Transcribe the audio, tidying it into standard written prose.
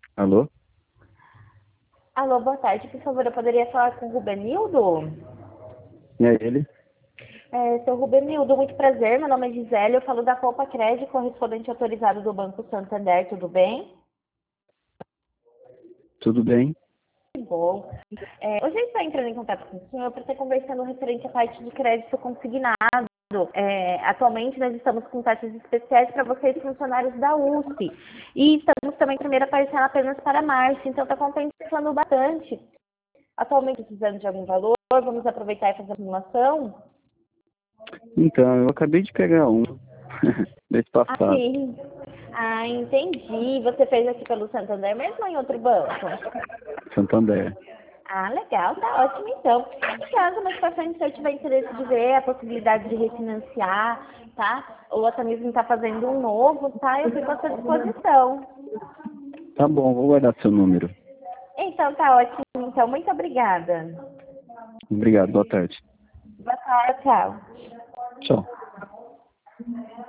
Alô? Alô, boa tarde. Por favor, eu poderia falar com o Rubenildo? E é ele? Seu Rubenildo, muito prazer. Meu nome é Gisele. Eu falo da Copa Crédito, correspondente autorizado do Banco Santander. Tudo bem? Tudo bem? Que bom. Hoje a gente está entrando em contato com o senhor para estar conversando referente à parte de crédito consignado. Atualmente, nós estamos com taxas especiais para vocês, funcionários da USP. E estamos também com a primeira parcela apenas para março. Então, está compensando bastante. Atualmente, precisando de algum valor, vamos aproveitar e fazer a simulação. Então, eu acabei de pegar um mês Ah, passado. sim. Ah, entendi. Você fez aqui pelo Santander mesmo ou em outro banco? Santander. Ah, legal, tá ótimo então. Caso mais pra frente você tiver interesse de ver a possibilidade de refinanciar, tá? Ou até mesmo estar fazendo um novo, tá? Eu fico à sua disposição. Tá bom, vou guardar seu número. Então tá ótimo, então. Muito obrigada. Obrigado, boa tarde. Boa tarde, tchau. Tchau.